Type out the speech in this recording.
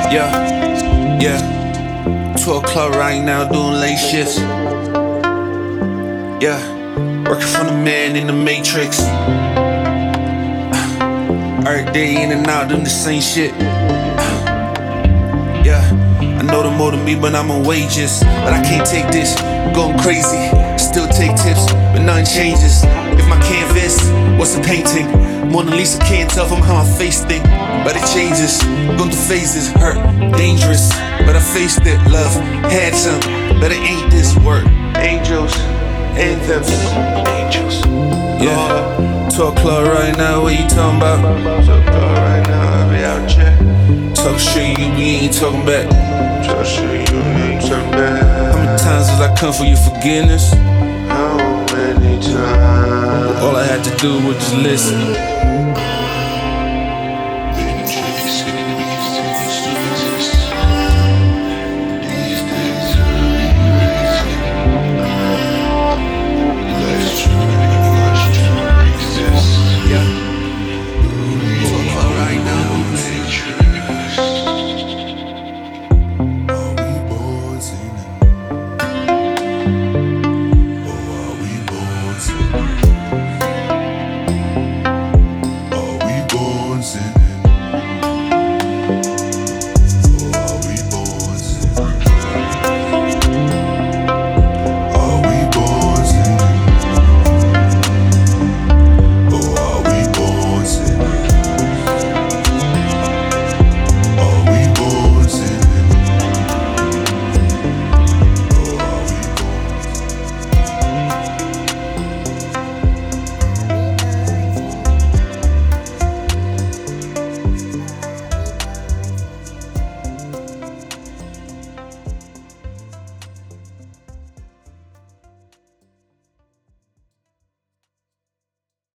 Yeah, yeah. 12 o'clock right now, doing late shifts. Yeah, working for the man in the matrix. Every day in and out doing the same shit. Yeah, I know the more than me, but I'm on wages. But I can't take this, going crazy. Still take tips, but nothing changes. If my canvas was a painting, Mona Lisa can't tell from how my face think. But it changes, going through phases, hurt, dangerous. But I faced it, love, had some, but it ain't this work. Angels, anthems, angels. Yeah, 12 o'clock right now, what you talking about? 12 o'clock right now, I be out here. Talk shit, we ain't talking back. Talk shit, you ain't talking back. How many times did I come for your forgiveness? How many times? All I had to do was just listen.